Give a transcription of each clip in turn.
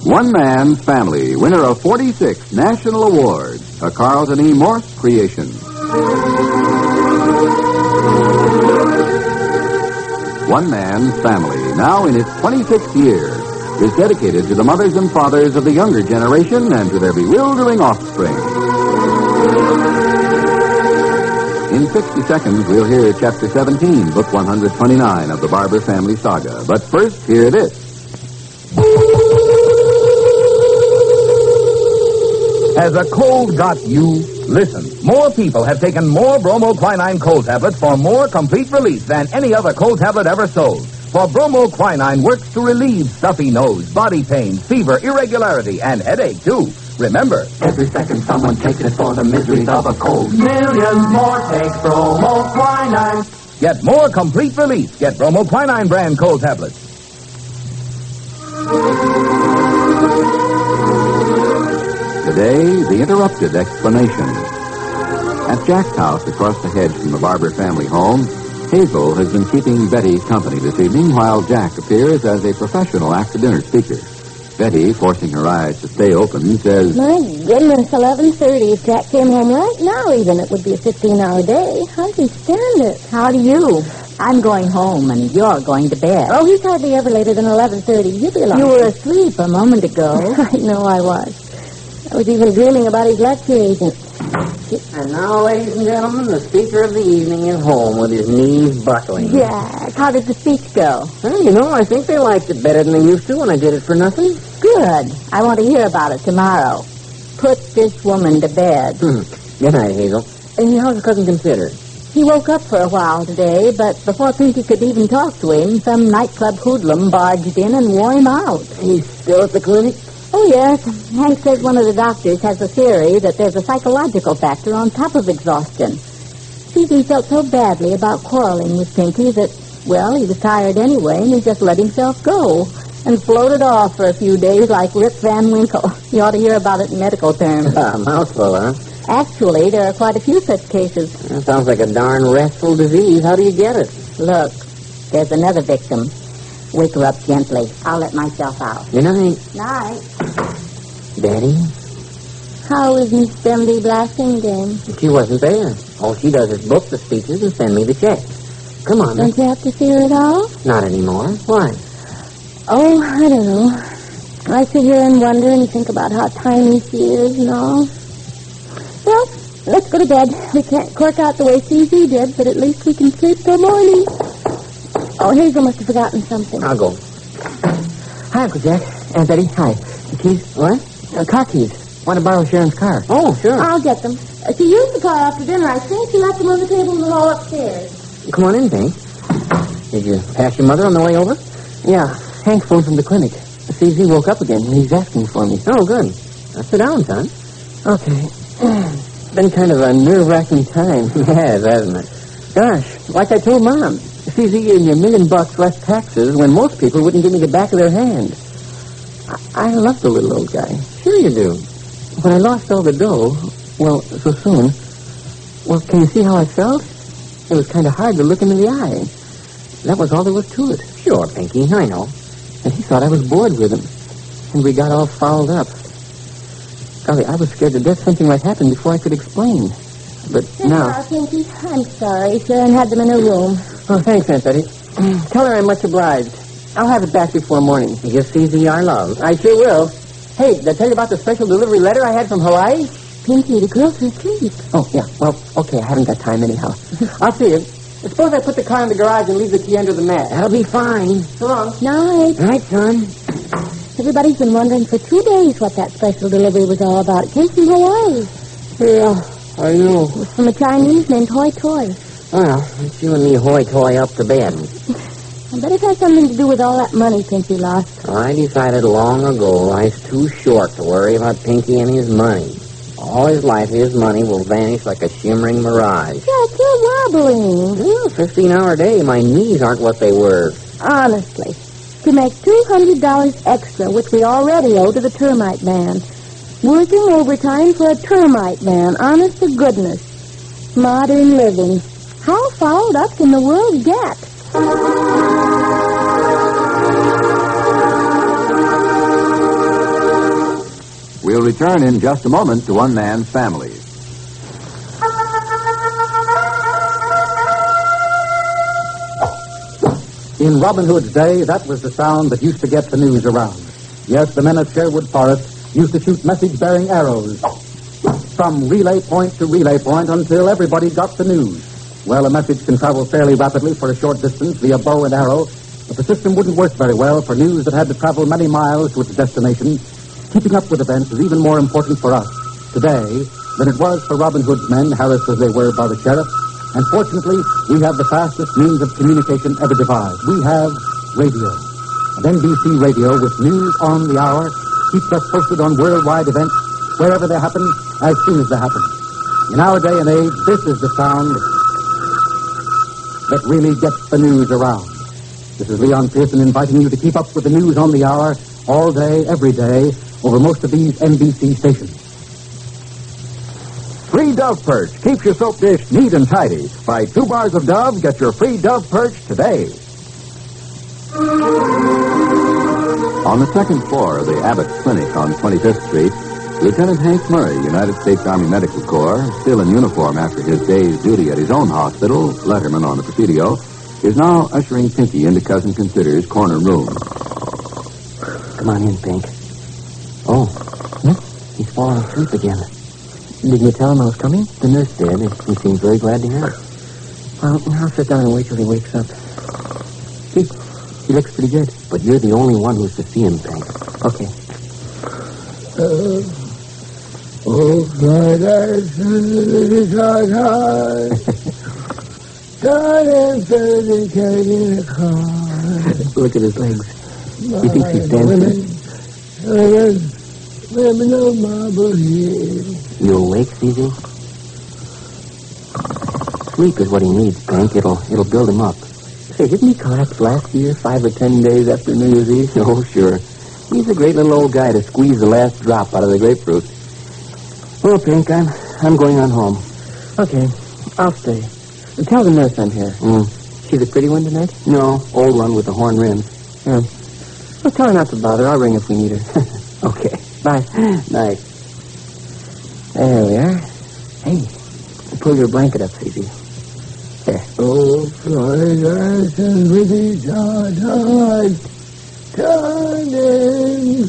One Man Family, winner of 46 national awards, a Carlton E. Morse creation. One Man Family, now in its 26th year, is dedicated to the mothers and fathers of the younger generation and to their bewildering offspring. In 60 seconds, we'll hear Chapter 17, Book 129 of the Barber Family Saga. But first, hear this. Has a cold got you? Listen, more people have taken more bromoquinine cold tablets for more complete relief than any other cold tablet ever sold. For bromoquinine works to relieve stuffy nose, body pain, fever, irregularity, and headache, too. Remember, every second someone takes it for the miseries of a cold. Millions more take bromoquinine. Get more complete relief. Get bromoquinine brand cold tablets. Today, the interrupted explanation. At Jack's house across the hedge from the Barber family home, Hazel has been keeping Betty company this evening while Jack appears as a professional after-dinner speaker. Betty, forcing her eyes to stay open, says, My goodness, 11:30. If Jack came home right now even, it would be a 15-hour day. How do you stand it? How do you? I'm going home, and you're going to bed. Oh, he's hardly ever later than 11:30. You'll be alone. You were asleep a moment ago. I know I was. I was even dreaming about his lecture agent. And now, ladies and gentlemen, the speaker of the evening is home with his knees buckling. Jack, how did the speech go? Well, I think they liked it better than they used to when I did it for nothing. Good. I want to hear about it tomorrow. Put this woman to bed. Good night, Hazel. And how's your cousin considered? He woke up for a while today, but before Pinky could even talk to him, some nightclub hoodlum barged in and wore him out. He's still at the clinic? Oh, yes. Hank says one of the doctors has a theory that there's a psychological factor on top of exhaustion. Susie felt so badly about quarreling with Pinky that, well, he was tired anyway, and he just let himself go and floated off for a few days like Rip Van Winkle. You ought to hear about it in medical terms. Mouthful, huh? Actually, there are quite a few such cases. That sounds like a darn restful disease. How do you get it? Look, there's another victim. Wake her up gently. I'll let myself out. Good night. Night. Daddy? How is Miss Bentley Blassingame? She wasn't there. All she does is book the speeches and send me the checks. Come on. Don't you have to see her at all? Not anymore. Why? Oh, I don't know. I sit here and wonder and think about how tiny she is and all. Well, let's go to bed. We can't cork out the way CZ did, but at least we can sleep till morning. Oh, Hazel must have forgotten something. I'll go. Hi, Uncle Jack. Aunt Betty, hi. The keys? What? Car keys. Want to borrow Sharon's car. Oh, sure. I'll get them. She used the car after dinner, I think. She left them on the table in the hall upstairs. Come on in, Hank. Did you pass your mother on the way over? Yeah, Hank phoned from the clinic. CZ woke up again, and he's asking for me. Oh, good. Now, sit down, son. Okay. Been kind of a nerve-wracking time. Yes, hasn't it? Gosh, like I told Mom, CZ gave me $1 million less taxes when most people wouldn't give me the back of their hand. I love the little old guy. Sure you do. When I lost all the dough, well, so soon, well, can you see how I felt? It was kind of hard to look him in the eye. That was all there was to it. Sure, Pinky, I know. And he thought I was bored with him. And we got all fouled up. Golly, I was scared to death something might happen before I could explain. But now... Pinky, I'm sorry. Sharon had them in her room. Oh, thanks, Aunt Betty. Tell her I'm much obliged. I'll have it back before morning. You just CZ our love. I sure will. Hey, did I tell you about the special delivery letter I had from Hawaii? Pinky, the girls are asleep. Oh, yeah. Well, okay, I haven't got time anyhow. I'll see you. Suppose I put the car in the garage and leave the key under the mat. That'll be fine. So long. Night. Night, son. Everybody's been wondering for 2 days what that special delivery was all about. It came from Hawaii. Yeah, I know. It was from a Chinese named Hoi Toi. Well, it's you and me hoy-toy up to bed. I bet it has something to do with all that money Pinky lost. I decided long ago life's too short to worry about Pinky and his money. All his life, his money will vanish like a shimmering mirage. Jack, you're wobbling. Well, 15-hour day, my knees aren't what they were. Honestly, to make $200 extra, which we already owe to the termite man. Working overtime for a termite man, honest to goodness. Modern living. How fouled up can the world get? We'll return in just a moment to One Man's Family. In Robin Hood's day, that was the sound that used to get the news around. Yes, the men at Sherwood Forest used to shoot message-bearing arrows from relay point to relay point until everybody got the news. Well, a message can travel fairly rapidly for a short distance via bow and arrow, but the system wouldn't work very well for news that had to travel many miles to its destination. Keeping up with events is even more important for us today than it was for Robin Hood's men, harassed as they were by the sheriff. And fortunately, we have the fastest means of communication ever devised. We have radio. And NBC Radio, with news on the hour, keeps us posted on worldwide events wherever they happen, as soon as they happen. In our day and age, this is the sound that really gets the news around. This is Leon Pearson inviting you to keep up with the news on the hour all day, every day, over most of these NBC stations. Free Dove Perch keeps your soap dish neat and tidy. Buy 2 bars of Dove, get your free Dove Perch today. On the second floor of the Abbott Clinic on 25th Street, Lieutenant Hank Murray, United States Army Medical Corps, still in uniform after his day's duty at his own hospital, Letterman on the Presidio, is now ushering Pinky into Cousin Consider's corner room. Come on in, Pink. Oh, he's fallen asleep again. Didn't you tell him I was coming? The nurse did. He seemed very glad to hear it. Well, I'll sit down and wait till he wakes up. See, he looks pretty good. But you're the only one who's to see him, Pink. Okay. Look at his legs. He thinks he's dancing. You awake, Cece? Sleep is what he needs, Pink. It'll build him up. Say, didn't he collapse last year, 5 or 10 days after New Year's Eve? Oh, sure. He's a great little old guy to squeeze the last drop out of the grapefruit. Well, Pink, I'm going on home. Okay, I'll stay. Tell the nurse I'm here. She's a pretty one tonight? No, old one with the horn rims. Yeah. Well, tell her not to bother. I'll ring if we need her. Okay. Bye. Night. There we are. Hey, pull your blanket up, Cece. There. Oh, Florida, really hard. Turning,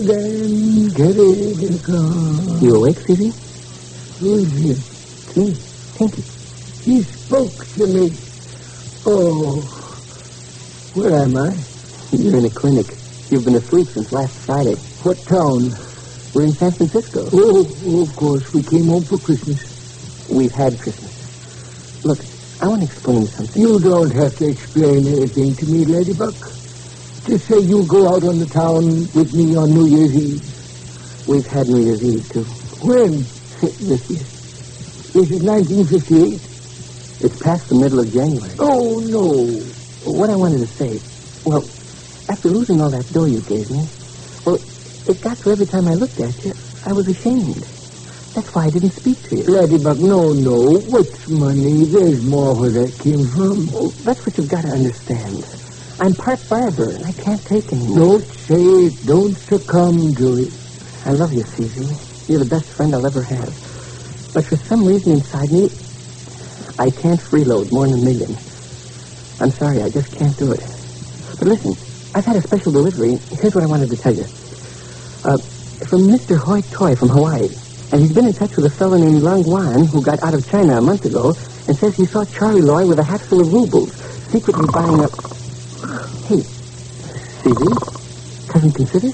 you awake, Cece? Who's he? Me, Pinky. He spoke to me. Oh, where am I? You're in a clinic. You've been asleep since last Friday. What town? We're in San Francisco. Oh, of course. We came home for Christmas. We've had Christmas. Look, I want to explain something. You don't have to explain anything to me, Ladybug. Just say you'll go out on the town with me on New Year's Eve. We've had New Year's Eve, too. When? This year. This is 1958. It's past the middle of January. Oh, no. What I wanted to say, well, after losing all that dough you gave me, well, it got to every time I looked at you, I was ashamed. That's why I didn't speak to you. Ladybug, no. What's money? There's more where that came from. Oh, that's what you've got to understand. I'm part barber, and I can't take anymore. Don't say it. Don't succumb to it. I love you, Cece. You're the best friend I'll ever have. But for some reason inside me, I can't freeload more than 1 million. I'm sorry, I just can't do it. But listen, I've had a special delivery. Here's what I wanted to tell you. From Mr. Hoi Toi from Hawaii. And he's been in touch with a fellow named Lung Wan who got out of China a month ago and says he saw Charlie Loy with a hatful of rubles, secretly buying a... Hey, Cece? Cousin Consider?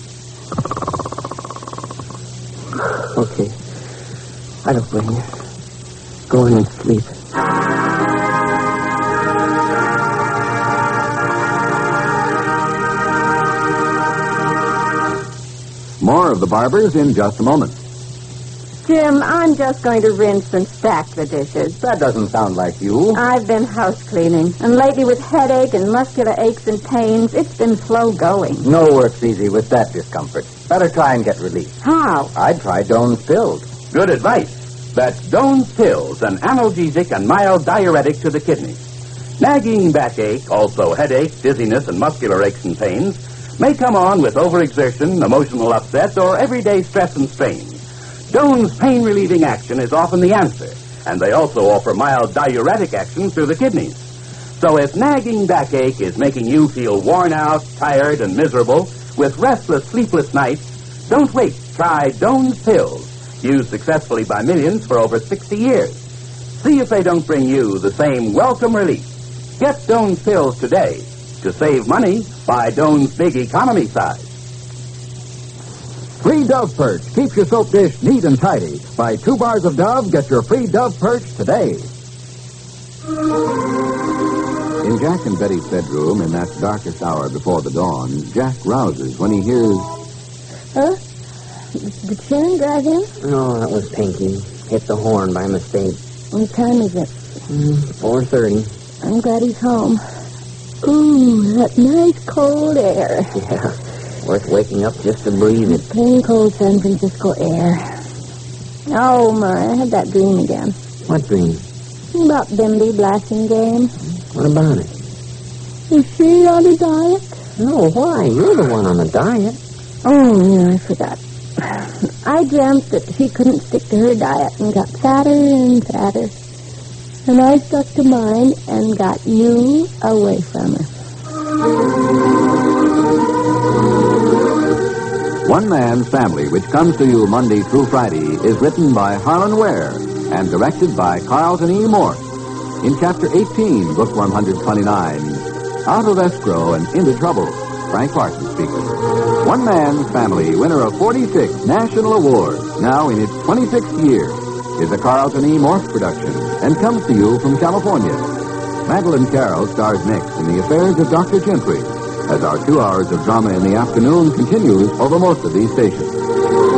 Okay. I don't blame you. Go in and sleep. More of The Barbers in just a moment. Jim, I'm just going to rinse and stack the dishes. That doesn't sound like you. I've been house cleaning, and lately with headache and muscular aches and pains, it's been slow going. No work's easy with that discomfort. Better try and get relief. How? I'd try Doan's Pills. Good advice. That's Doan's Pills, an analgesic and mild diuretic to the kidneys. Nagging backache, also headache, dizziness, and muscular aches and pains may come on with overexertion, emotional upset, or everyday stress and strain. Doan's pain-relieving action is often the answer, and they also offer mild diuretic action through the kidneys. So if nagging backache is making you feel worn out, tired, and miserable with restless, sleepless nights, don't wait. Try Doan's Pills, used successfully by millions for over 60 years. See if they don't bring you the same welcome relief. Get Doan's Pills today. To save money, buy Doan's Big Economy size. Free Dove Perch keeps your soap dish neat and tidy. Buy 2 bars of Dove, get your free Dove Perch today. In Jack and Betty's bedroom, in that darkest hour before the dawn, Jack rouses when he hears... Huh? Did Sharon drive in? No, that was Pinky. Hit the horn by mistake. What time is it? 4:30. I'm glad he's home. Ooh, that nice cold air. Yeah, worth waking up just to breathe it. Plain cold San Francisco air. Oh, my, I had that dream again. What dream? About Bimby blasting game. What about it? Is she on a diet? No, why? You're the one on the diet. Oh, yeah, I forgot. I dreamt that she couldn't stick to her diet and got fatter and fatter. And I stuck to mine and got you away from her. One Man's Family, which comes to you Monday through Friday, is written by Harlan Ware and directed by Carlton E. Morse. In Chapter 18, Book 129, Out of Escrow and Into Trouble, Frank Parsons speaking. One Man's Family, winner of 46 national awards, now in its 26th year, is a Carlton E. Morse production and comes to you from California. Madeline Carroll stars next in The Affairs of Dr. Gentry, as our 2 hours of drama in the afternoon continues over most of these stations.